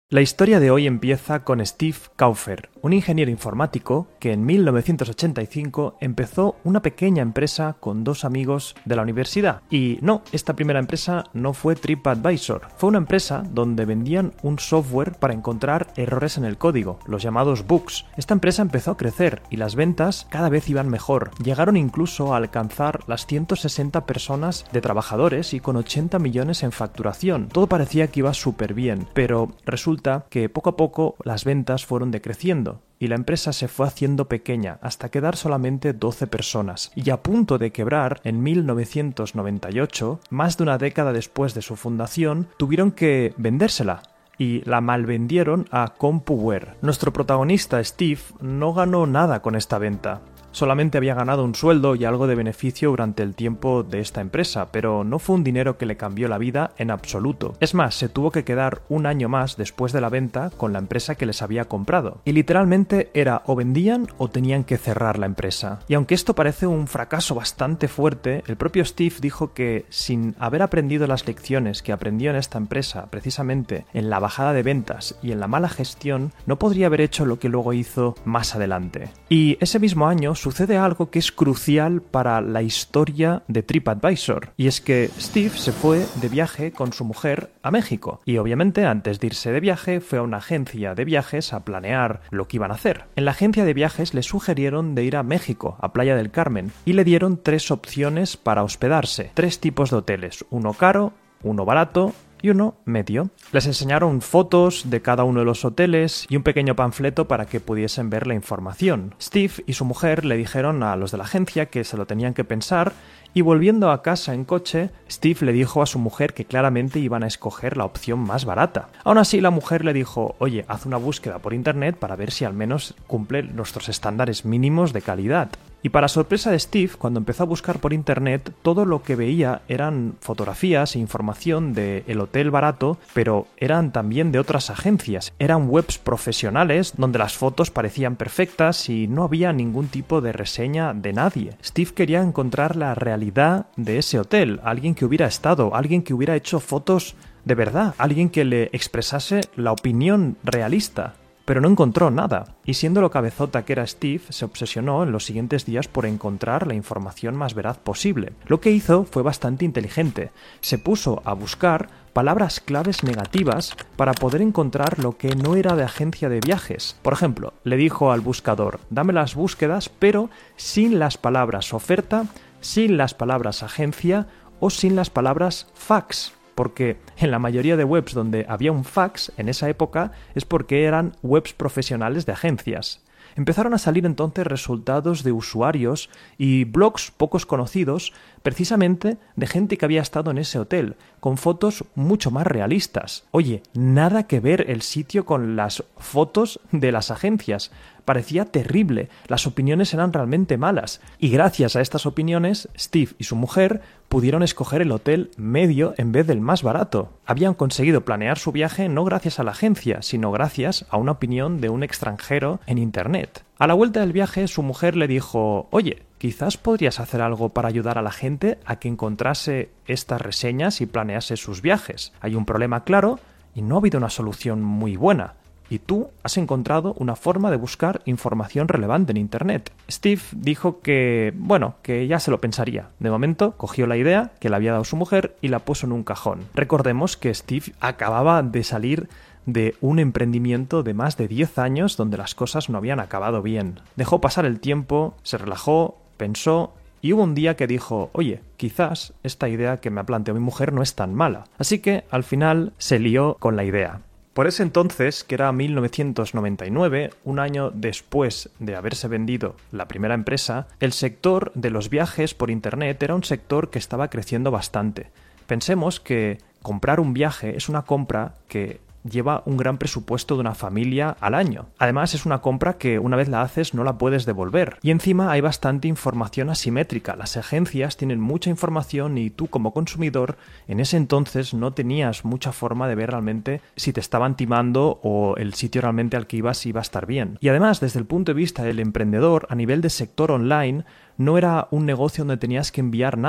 La historia de hoy empieza con Steve Kaufer, un ingeniero informático que en 1985 empezó una pequeña empresa con dos amigos de la universidad. Y no, esta primera empresa no fue TripAdvisor, fue una empresa donde vendían un software para encontrar errores en el código, los llamados bugs. Esta empresa empezó a crecer y las ventas cada vez iban mejor. Llegaron incluso a alcanzar las 160 personas de trabajadores y con 80 millones en facturación. Todo parecía que iba súper bien, pero resulta que poco a poco las ventas fueron decreciendo y la empresa se fue haciendo pequeña hasta quedar solamente 12 personas. Y a punto de quebrar, en 1998, más de una década después de su fundación, tuvieron que vendérsela y la malvendieron a CompuWare. Nuestro protagonista, Steve, no ganó nada con esta venta. Solamente había ganado un sueldo y algo de beneficio durante el tiempo de esta empresa, pero no fue un dinero que le cambió la vida en absoluto. Es más, se tuvo que quedar un año más después de la venta con la empresa que les había comprado. Y literalmente era o vendían o tenían que cerrar la empresa. Y aunque esto parece un fracaso bastante fuerte, el propio Steve dijo que sin haber aprendido las lecciones que aprendió en esta empresa, precisamente en la bajada de ventas y en la mala gestión, no podría haber hecho lo que luego hizo más adelante. Y ese mismo año sucede algo que es crucial para la historia de TripAdvisor, y es que Steve se fue de viaje con su mujer a México, y obviamente antes de irse de viaje fue a una agencia de viajes a planear lo que iban a hacer. En la agencia de viajes le sugirieron de ir a México, a Playa del Carmen, y le dieron 3 opciones para hospedarse, 3 tipos de hoteles, uno caro, uno barato y uno medio. Les enseñaron fotos de cada uno de los hoteles y un pequeño panfleto para que pudiesen ver la información. Steve y su mujer le dijeron a los de la agencia que se lo tenían que pensar y volviendo a casa en coche, Steve le dijo a su mujer que claramente iban a escoger la opción más barata. Aún así, la mujer le dijo, oye, haz una búsqueda por internet para ver si al menos cumple nuestros estándares mínimos de calidad. Y para sorpresa de Steve, cuando empezó a buscar por internet, todo lo que veía eran fotografías e información del hotel barato, pero eran también de otras agencias. Eran webs profesionales donde las fotos parecían perfectas y no había ningún tipo de reseña de nadie. Steve quería encontrar la realidad de ese hotel, alguien que hubiera estado, alguien que hubiera hecho fotos de verdad, alguien que le expresase la opinión realista. Pero no encontró nada, y siendo lo cabezota que era Steve, se obsesionó en los siguientes días por encontrar la información más veraz posible. Lo que hizo fue bastante inteligente. Se puso a buscar palabras claves negativas para poder encontrar lo que no era de agencia de viajes. Por ejemplo, le dijo al buscador, dame las búsquedas, pero sin las palabras oferta, sin las palabras agencia o sin las palabras fax. Porque en la mayoría de webs donde había un fax en esa época es porque eran webs profesionales de agencias. Empezaron a salir entonces resultados de usuarios y blogs pocos conocidos, precisamente de gente que había estado en ese hotel, con fotos mucho más realistas. Oye, nada que ver el sitio con las fotos de las agencias. Parecía terrible, las opiniones eran realmente malas, y gracias a estas opiniones, Steve y su mujer pudieron escoger el hotel medio en vez del más barato. Habían conseguido planear su viaje no gracias a la agencia, sino gracias a una opinión de un extranjero en internet. A la vuelta del viaje, su mujer le dijo, oye, quizás podrías hacer algo para ayudar a la gente a que encontrase estas reseñas y planease sus viajes. Hay un problema claro y no ha habido una solución muy buena. Y tú has encontrado una forma de buscar información relevante en internet. Steve dijo que ya se lo pensaría. De momento, cogió la idea que le había dado su mujer y la puso en un cajón. Recordemos que Steve acababa de salir de un emprendimiento de más de 10 años donde las cosas no habían acabado bien. Dejó pasar el tiempo, se relajó, pensó y hubo un día que dijo, oye, quizás esta idea que me ha planteado mi mujer no es tan mala. Así que al final se lió con la idea. Por ese entonces, que era 1999, un año después de haberse vendido la primera empresa, el sector de los viajes por internet era un sector que estaba creciendo bastante. Pensemos que comprar un viaje es una compra que lleva un gran presupuesto de una familia al año. Además, es una compra que una vez la haces no la puedes devolver. Y encima hay bastante información asimétrica. Las agencias tienen mucha información y tú como consumidor en ese entonces no tenías mucha forma de ver realmente si te estaban timando o el sitio realmente al que ibas iba a estar bien. Y además, desde el punto de vista del emprendedor, a nivel de sector online, no era un negocio donde tenías que enviar nada.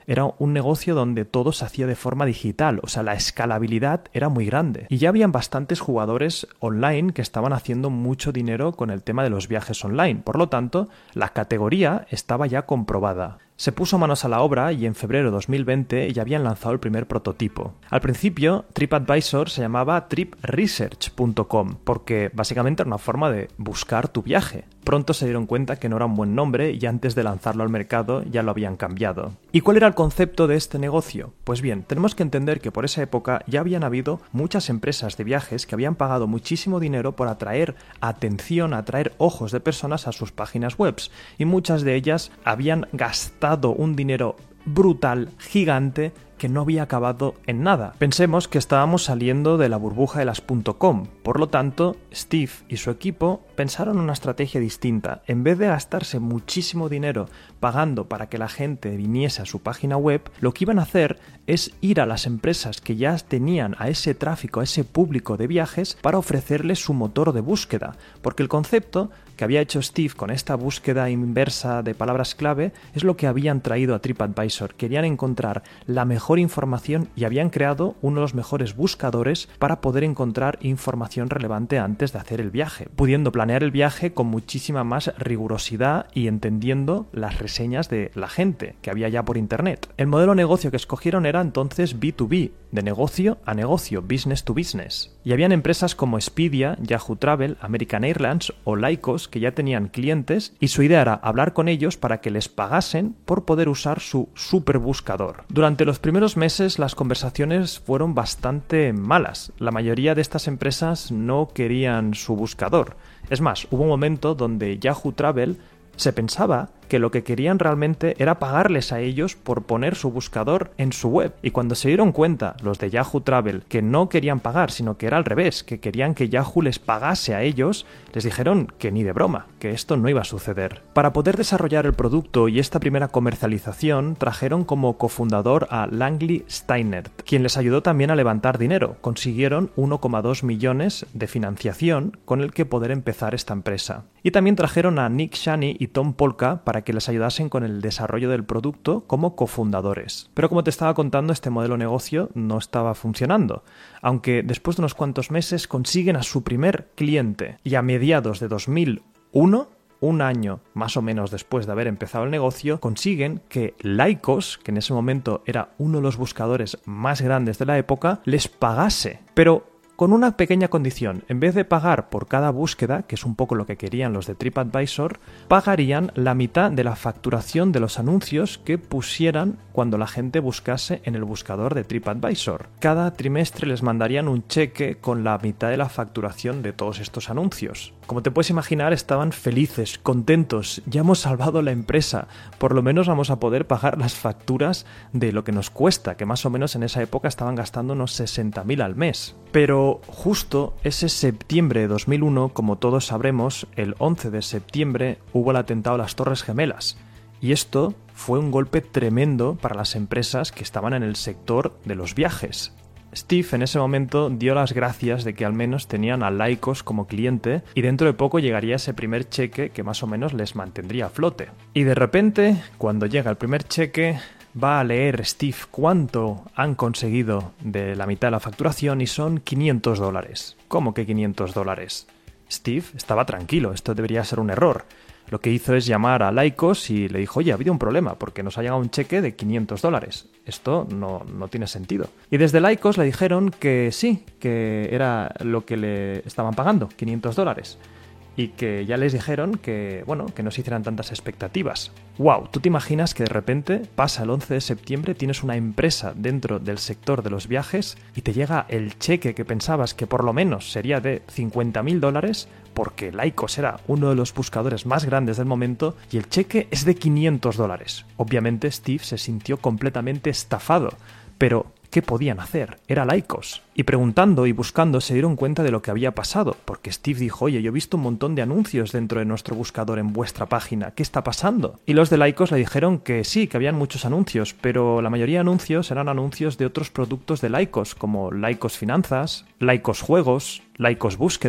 era un negocio donde todo se hacía de forma digital, o sea, la escalabilidad era muy grande. Y ya habían bastantes jugadores online que estaban haciendo mucho dinero con el tema de los viajes online. Por lo tanto, la categoría estaba ya comprobada. Se puso manos a la obra y en febrero de 2020 ya habían lanzado el primer prototipo. Al principio, TripAdvisor se llamaba tripresearch.com porque básicamente era una forma de buscar tu viaje. Pronto se dieron cuenta que no era un buen nombre y antes de lanzarlo al mercado ya lo habían cambiado. ¿Y cuál era el concepto de este negocio? Pues bien, tenemos que entender que por esa época ya habían habido muchas empresas de viajes que habían pagado muchísimo dinero por atraer atención, atraer ojos de personas a sus páginas web y muchas de ellas habían gastado un dinero brutal, gigante, que no había acabado en nada. Pensemos que estábamos saliendo de la burbuja de las .com, por lo tanto, Steve y su equipo pensaron una estrategia distinta. En vez de gastarse muchísimo dinero pagando para que la gente viniese a su página web, lo que iban a hacer es ir a las empresas que ya tenían a ese tráfico, a ese público de viajes, para ofrecerles su motor de búsqueda, porque el concepto que había hecho Steve con esta búsqueda inversa de palabras clave es lo que habían traído a TripAdvisor. Querían encontrar la mejor información y habían creado uno de los mejores buscadores para poder encontrar información relevante antes de hacer el viaje, pudiendo planear el viaje con muchísima más rigurosidad y entendiendo las reseñas de la gente que había ya por internet. El modelo de negocio que escogieron era entonces B2B, de negocio a negocio, business to business. Y habían empresas como Expedia, Yahoo Travel, American Airlines o Lycos que ya tenían clientes y su idea era hablar con ellos para que les pagasen por poder usar su superbuscador. Durante los primeros meses las conversaciones fueron bastante malas. La mayoría de estas empresas no querían su buscador. Es más, hubo un momento donde Yahoo Travel se pensaba que lo que querían realmente era pagarles a ellos por poner su buscador en su web. Y cuando se dieron cuenta los de Yahoo Travel que no querían pagar, sino que era al revés, que querían que Yahoo les pagase a ellos, les dijeron que ni de broma, que esto no iba a suceder. Para poder desarrollar el producto y esta primera comercialización, trajeron como cofundador a Langley Steinert, quien les ayudó también a levantar dinero. Consiguieron 1,2 millones de financiación con el que poder empezar esta empresa. Y también trajeron a Nick Shani y Tom Polka para que les ayudasen con el desarrollo del producto como cofundadores. Pero como te estaba contando, este modelo de negocio no estaba funcionando, aunque después de unos cuantos meses consiguen a su primer cliente y a mediados de 2001, un año más o menos después de haber empezado el negocio, consiguen que Lycos, que en ese momento era uno de los buscadores más grandes de la época, les pagase. Pero con una pequeña condición: en vez de pagar por cada búsqueda, que es un poco lo que querían los de TripAdvisor, pagarían la mitad de la facturación de los anuncios que pusieran cuando la gente buscase en el buscador de TripAdvisor. Cada trimestre les mandarían un cheque con la mitad de la facturación de todos estos anuncios. Como te puedes imaginar, estaban felices, contentos, ya hemos salvado la empresa, por lo menos vamos a poder pagar las facturas de lo que nos cuesta, que más o menos en esa época estaban gastando unos 60.000 al mes. Pero justo ese septiembre de 2001, como todos sabremos, el 11 de septiembre hubo el atentado a las Torres Gemelas. Y esto fue un golpe tremendo para las empresas que estaban en el sector de los viajes. Steve en ese momento dio las gracias de que al menos tenían a Lycos como cliente y dentro de poco llegaría ese primer cheque que más o menos les mantendría a flote. Y de repente, cuando llega el primer cheque, va a leer Steve cuánto han conseguido de la mitad de la facturación y son $500. ¿Cómo que $500? Steve estaba tranquilo, esto debería ser un error. Lo que hizo es llamar a Lycos y le dijo: oye, ha habido un problema porque nos ha llegado un cheque de $500. Esto no tiene sentido. Y desde Lycos le dijeron que sí, que era lo que le estaban pagando, $500. Y que ya les dijeron que, bueno, que no se hicieran tantas expectativas. ¡Wow! ¿Tú te imaginas que de repente pasa el 11 de septiembre, tienes una empresa dentro del sector de los viajes y te llega el cheque que pensabas que por lo menos sería de $50.000 porque Lycos era uno de los buscadores más grandes del momento y el cheque es de $500? Obviamente Steve se sintió completamente estafado, pero ¿qué podían hacer? Era Lycos. Y preguntando y buscando se dieron cuenta de lo que había pasado, porque Steve dijo: oye, yo he visto un montón de anuncios dentro de nuestro buscador en vuestra página, ¿qué está pasando? Y los de Lycos le dijeron que sí, que habían muchos anuncios, pero la mayoría de anuncios eran anuncios de otros productos de Lycos, como Lycos Finanzas, Lycos Juegos, Lycos Búsqueda.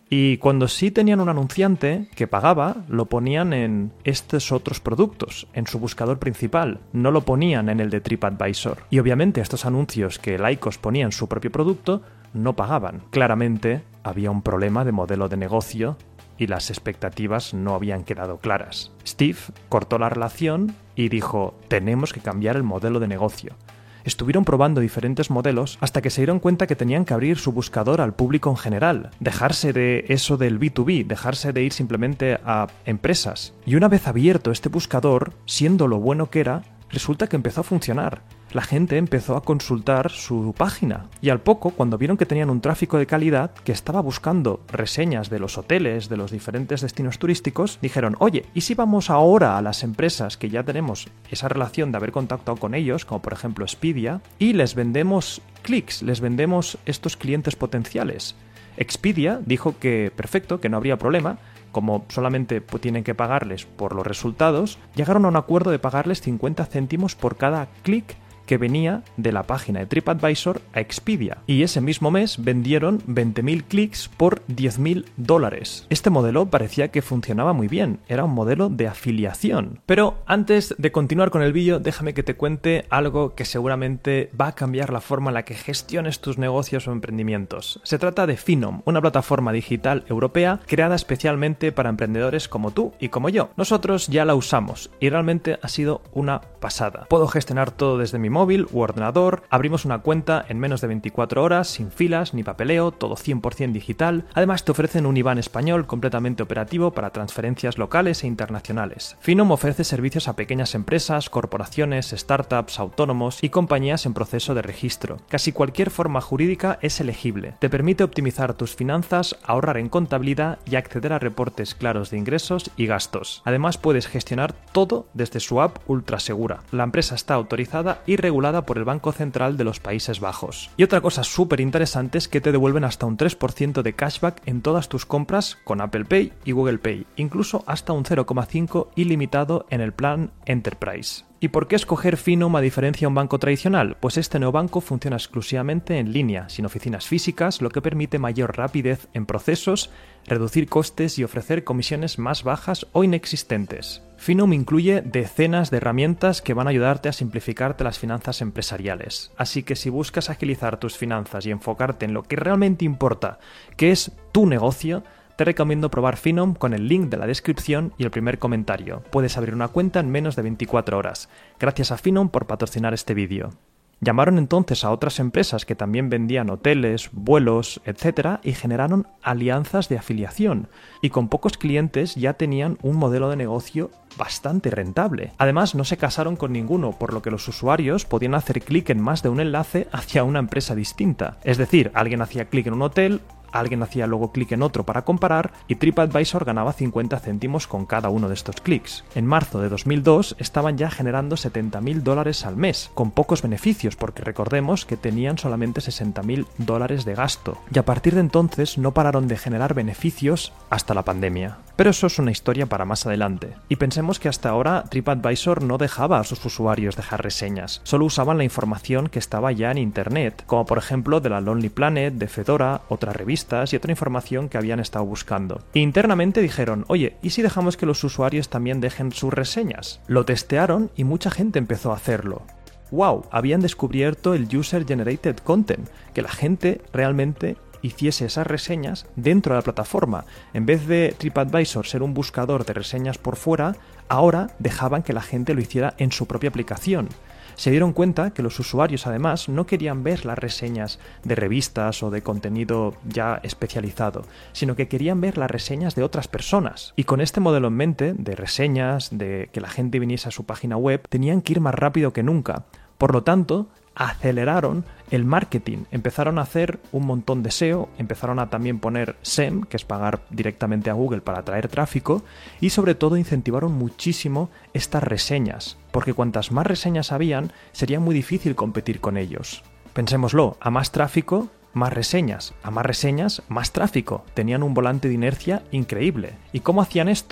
Y cuando sí tenían un anunciante que pagaba, lo ponían en estos otros productos, en su buscador principal, no lo ponían en el de TripAdvisor. Y obviamente estos anuncios que Lycos ponía en su propio producto no pagaban. Claramente había un problema de modelo de negocio y las expectativas no habían quedado claras. Steve cortó la relación y dijo: tenemos que cambiar el modelo de negocio. Estuvieron probando diferentes modelos hasta que se dieron cuenta que tenían que abrir su buscador al público en general, dejarse de eso del B2B, dejarse de ir simplemente a empresas. Y una vez abierto este buscador, siendo lo bueno que era, resulta que empezó a funcionar. La gente empezó a consultar su página y al poco, cuando vieron que tenían un tráfico de calidad, que estaba buscando reseñas de los hoteles, de los diferentes destinos turísticos, dijeron: oye, ¿y si vamos ahora a las empresas que ya tenemos esa relación de haber contactado con ellos, como por ejemplo Expedia, y les vendemos clics, les vendemos estos clientes potenciales? Expedia dijo que perfecto, que no habría problema. Como solamente tienen que pagarles por los resultados, llegaron a un acuerdo de pagarles 50 céntimos por cada clic que venía de la página de TripAdvisor a Expedia. Y ese mismo mes vendieron 20.000 clics por $10.000. Este modelo parecía que funcionaba muy bien, era un modelo de afiliación. Pero antes de continuar con el vídeo, déjame que te cuente algo que seguramente va a cambiar la forma en la que gestiones tus negocios o emprendimientos. Se trata de Finom, una plataforma digital europea creada especialmente para emprendedores como tú y como yo. Nosotros ya la usamos y realmente ha sido una pasada. Puedo gestionar todo desde mi móvil u ordenador, abrimos una cuenta en menos de 24 horas, sin filas ni papeleo, todo 100% digital. Además te ofrecen un IBAN español completamente operativo para transferencias locales e internacionales. Finom ofrece servicios a pequeñas empresas, corporaciones, startups, autónomos y compañías en proceso de registro. Casi cualquier forma jurídica es elegible. Te permite optimizar tus finanzas, ahorrar en contabilidad y acceder a reportes claros de ingresos y gastos. Además puedes gestionar todo desde su app ultra segura. La empresa está autorizada y regulada por el Banco Central de los Países Bajos. Y otra cosa súper interesante es que te devuelven hasta un 3% de cashback en todas tus compras con Apple Pay y Google Pay, incluso hasta un 0,5 ilimitado en el plan Enterprise. ¿Y por qué escoger Finom a diferencia de un banco tradicional? Pues este neobanco funciona exclusivamente en línea, sin oficinas físicas, lo que permite mayor rapidez en procesos, reducir costes y ofrecer comisiones más bajas o inexistentes. Finom incluye decenas de herramientas que van a ayudarte a simplificarte las finanzas empresariales. Así que si buscas agilizar tus finanzas y enfocarte en lo que realmente importa, que es tu negocio, te recomiendo probar Finom con el link de la descripción y el primer comentario. Puedes abrir una cuenta en menos de 24 horas. Gracias a Finom por patrocinar este vídeo. Llamaron entonces a otras empresas que también vendían hoteles, vuelos, etc. y generaron alianzas de afiliación. Y con pocos clientes ya tenían un modelo de negocio bastante rentable. Además, no se casaron con ninguno, por lo que los usuarios podían hacer clic en más de un enlace hacia una empresa distinta. Es decir, alguien hacía clic en un hotel, alguien hacía luego clic en otro para comparar y TripAdvisor ganaba 50 céntimos con cada uno de estos clics. En marzo de 2002 estaban ya generando $70.000 al mes, con pocos beneficios porque recordemos que tenían solamente $60.000 de gasto. Y a partir de entonces no pararon de generar beneficios hasta la pandemia. Pero eso es una historia para más adelante. Y pensemos que hasta ahora TripAdvisor no dejaba a sus usuarios dejar reseñas, solo usaban la información que estaba ya en internet, como por ejemplo de la Lonely Planet, de Fedora, otra revista y otra información que habían estado buscando. Internamente dijeron: oye, ¿y si dejamos que los usuarios también dejen sus reseñas? Lo testearon y mucha gente empezó a hacerlo. ¡Wow! Habían descubierto el User Generated Content, que la gente realmente hiciese esas reseñas dentro de la plataforma. En vez de TripAdvisor ser un buscador de reseñas por fuera, ahora dejaban que la gente lo hiciera en su propia aplicación. Se dieron cuenta que los usuarios además no querían ver las reseñas de revistas o de contenido ya especializado, sino que querían ver las reseñas de otras personas. Y con este modelo en mente, de reseñas, de que la gente viniese a su página web, tenían que ir más rápido que nunca. Por lo tanto, aceleraron el marketing, empezaron a hacer un montón de SEO, empezaron a también poner SEM, que es pagar directamente a Google para atraer tráfico, y sobre todo incentivaron muchísimo estas reseñas, porque cuantas más reseñas habían, sería muy difícil competir con ellos. Pensémoslo, a más tráfico, más reseñas, a más reseñas, más tráfico. Tenían un volante de inercia increíble. ¿Y cómo hacían esto?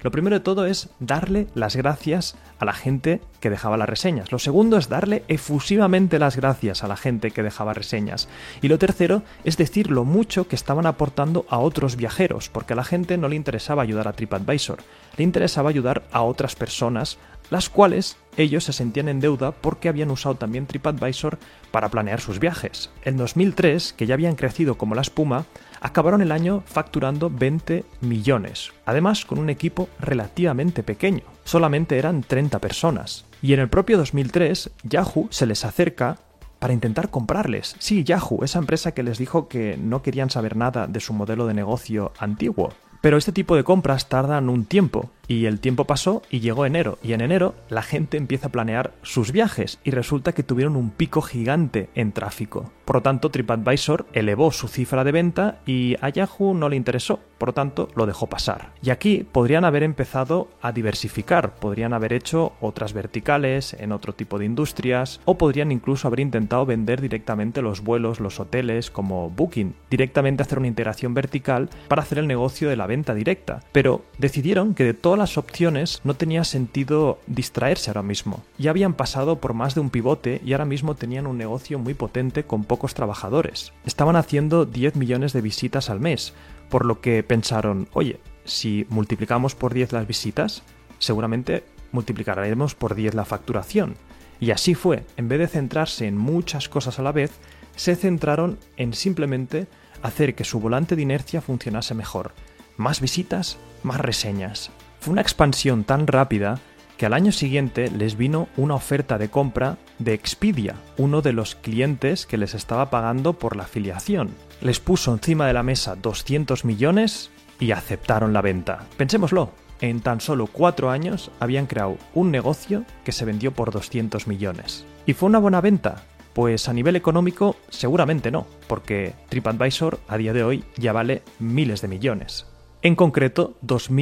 Lo primero de todo es darle las gracias a la gente que dejaba las reseñas. Lo segundo es darle efusivamente las gracias a la gente que dejaba reseñas. Y lo tercero es decir lo mucho que estaban aportando a otros viajeros, porque a la gente no le interesaba ayudar a TripAdvisor, le interesaba ayudar a otras personas, las cuales ellos se sentían en deuda porque habían usado también TripAdvisor para planear sus viajes. En 2003, que ya habían crecido como la espuma, acabaron el año facturando 20 millones, además con un equipo relativamente pequeño, solamente eran 30 personas. Y en el propio 2003, Yahoo se les acerca para intentar comprarles. Sí, Yahoo, esa empresa que les dijo que no querían saber nada de su modelo de negocio antiguo. Pero este tipo de compras tardan un tiempo, y el tiempo pasó y llegó enero, y en enero la gente empieza a planear sus viajes y resulta que tuvieron un pico gigante en tráfico. Por lo tanto, TripAdvisor elevó su cifra de venta y a Yahoo no le interesó, por lo tanto lo dejó pasar. Y aquí podrían haber empezado a diversificar, podrían haber hecho otras verticales en otro tipo de industrias, o podrían incluso haber intentado vender directamente los vuelos, los hoteles, como Booking, directamente hacer una integración vertical para hacer el negocio de la venta directa. Pero decidieron que de todas las opciones no tenía sentido distraerse ahora mismo. Ya habían pasado por más de un pivote y ahora mismo tenían un negocio muy potente con pocos trabajadores. Estaban haciendo 10 millones de visitas al mes, por lo que pensaron, oye, si multiplicamos por 10 las visitas, seguramente multiplicaremos por 10 la facturación. Y así fue, en vez de centrarse en muchas cosas a la vez, se centraron en simplemente hacer que su volante de inercia funcionase mejor. Más visitas, más reseñas. Fue una expansión tan rápida que al año siguiente les vino una oferta de compra de Expedia, uno de los clientes que les estaba pagando por la afiliación. Les puso encima de la mesa 200 millones y aceptaron la venta. Pensémoslo, en tan solo 4 años habían creado un negocio que se vendió por 200 millones. ¿Y fue una buena venta? Pues a nivel económico seguramente no, porque TripAdvisor a día de hoy ya vale miles de millones. En concreto,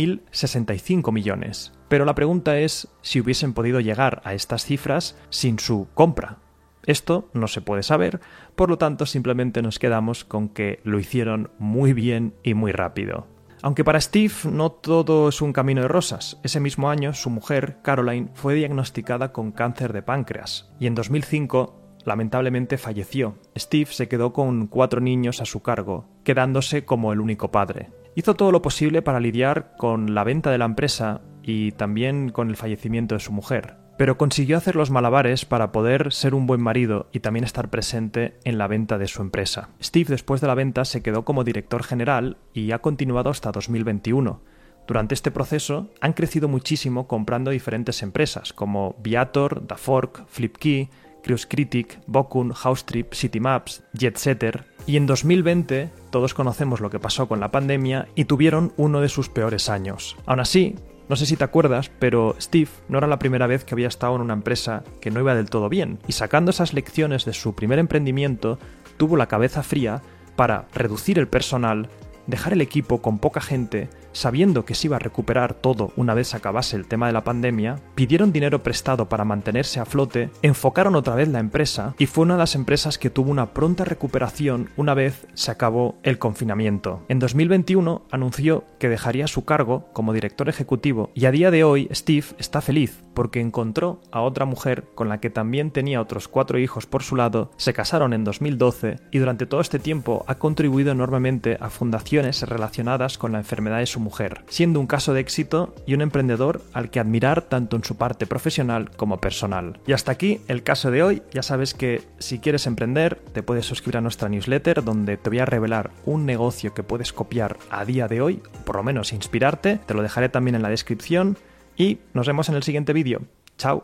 2.065 millones. Pero la pregunta es si hubiesen podido llegar a estas cifras sin su compra. Esto no se puede saber, por lo tanto simplemente nos quedamos con que lo hicieron muy bien y muy rápido. Aunque para Steve no todo es un camino de rosas. Ese mismo año su mujer, Caroline, fue diagnosticada con cáncer de páncreas y en 2005 lamentablemente falleció. Steve se quedó con 4 niños a su cargo, quedándose como el único padre. Hizo todo lo posible para lidiar con la venta de la empresa y también con el fallecimiento de su mujer, pero consiguió hacer los malabares para poder ser un buen marido y también estar presente en la venta de su empresa. Steve, después de la venta, se quedó como director general y ha continuado hasta 2021. Durante este proceso han crecido muchísimo comprando diferentes empresas como Viator, TheFork, Flipkey, Cruise Critic, Bokun, Housetrip, Citymaps, Jetsetter, y en 2020 todos conocemos lo que pasó con la pandemia y tuvieron uno de sus peores años. Aún así, no sé si te acuerdas, pero Steve no era la primera vez que había estado en una empresa que no iba del todo bien, y sacando esas lecciones de su primer emprendimiento, tuvo la cabeza fría para reducir el personal, dejar el equipo con poca gente, sabiendo que se iba a recuperar todo una vez acabase el tema de la pandemia, pidieron dinero prestado para mantenerse a flote, enfocaron otra vez la empresa y fue una de las empresas que tuvo una pronta recuperación una vez se acabó el confinamiento. En 2021 anunció que dejaría su cargo como director ejecutivo y a día de hoy Steve está feliz porque encontró a otra mujer con la que también tenía otros 4 hijos por su lado, se casaron en 2012 y durante todo este tiempo ha contribuido enormemente a fundaciones relacionadas con la enfermedad de su mujer, siendo un caso de éxito y un emprendedor al que admirar tanto en su parte profesional como personal. Y hasta aquí el caso de hoy. Ya sabes que si quieres emprender te puedes suscribir a nuestra newsletter donde te voy a revelar un negocio que puedes copiar a día de hoy, o por lo menos inspirarte. Te lo dejaré también en la descripción y nos vemos en el siguiente vídeo. ¡Chao!